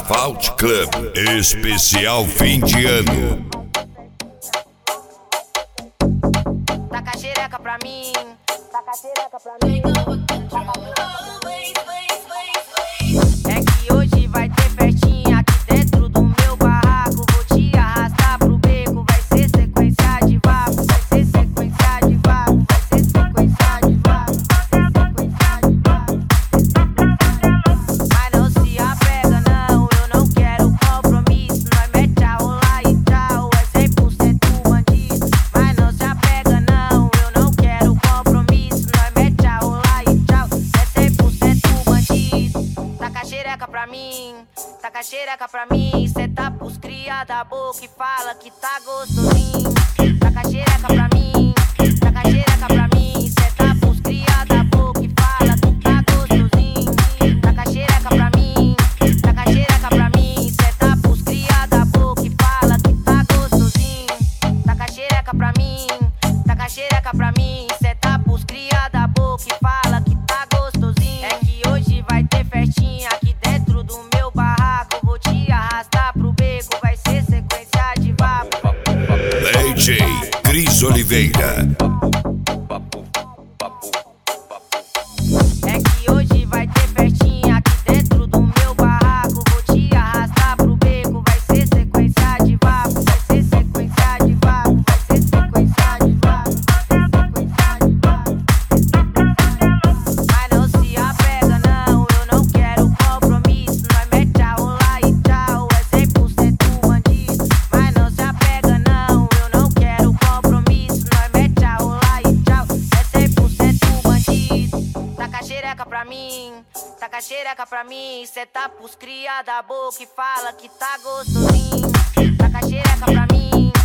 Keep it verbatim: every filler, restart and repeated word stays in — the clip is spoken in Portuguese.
Asphalt Club, especial fim de ano. Taca a xereca pra mim, taca a xereca pra mim. É que hoje vai ter festinha aqui dentro do meu barraco. Vou te arrastar pro beco, vai ser sequência de vapo, vai ser sequência de vapo, vai ser sequência de vapo, sequência de vapo. Mas não se apega não, eu não quero compromisso. Nós mete a rolar e tchau, é cem por cento bandido. Mas não se apega não, eu não quero compromisso. Nós mete a rolar e tchau, é cem por cento bandido. Taca a xereca pra mim, taca a xereca pra mim. Cê tá pros cria da boca e fala que tá gostosinho. Taca a xereca pra mim, taca a xereca pra mim. Cê tá pros cria da boca e fala que tá gostosinho. Taca a xereca pra mim, taca a xereca pra mim. Cê tá pros cria da boca e fala que tá gostosinho. Taca a xereca pra mim, taca a xereca pra mim. Cê tá pros cria da boca e fala que tá gostosinho. É que hoje vai ter festinha aqui dentro do meu barraco. Vou te arrastar pro beco, vai ser sequência de vapo. D J Cris Oliveira. É que hoje vai ter festinha aqui dentro do meu barraco. Vou te arrastar pro beco, vai ser sequência de vapo, vai ser sequência de vapo, vai ser sequência de vapo, sequência de vapo. Mas não se apega não, eu não quero compromisso. Nós mete a rolar e tchau, é cem por cento bandido. Mas não se apega não, eu não quero compromisso. Nós mete a rolar e tchau, é cem por cento bandido. Taca a xereca pra mim, taca a xereca pra mim. Cê tá pros cria da boca e fala que tá gostosinho. Taca a xereca pra mim,